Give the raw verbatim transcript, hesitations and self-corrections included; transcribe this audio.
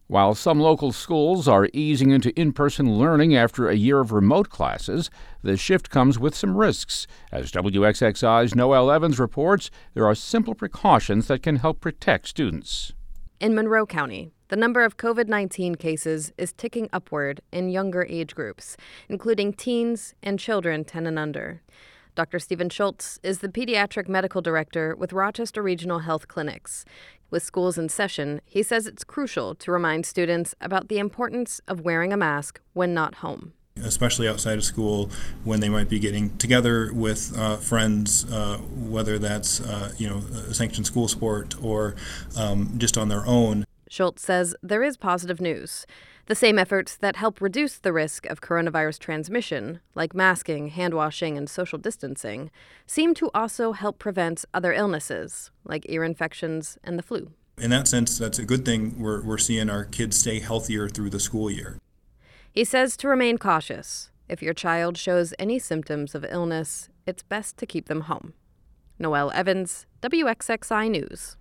While some local schools are easing into in-person learning after a year of remote classes, the shift comes with some risks. As W X X I's Noelle Evans reports, there are simple precautions that can help protect students. In Monroe County, the number of covid nineteen cases is ticking upward in younger age groups, including teens and children ten and under. Doctor Stephen Schultz is the pediatric medical director with Rochester Regional Health Clinics. With schools in session, he says it's crucial to remind students about the importance of wearing a mask when not home. Especially outside of school, when they might be getting together with uh, friends, uh, whether that's uh, you know a sanctioned school sport or um, just on their own. Schultz says there is positive news. The same efforts that help reduce the risk of coronavirus transmission, like masking, hand washing, and social distancing, seem to also help prevent other illnesses, like ear infections and the flu. In that sense, that's a good thing. We're, we're seeing our kids stay healthier through the school year. He says to remain cautious. If your child shows any symptoms of illness, it's best to keep them home. Noelle Evans, W X X I News.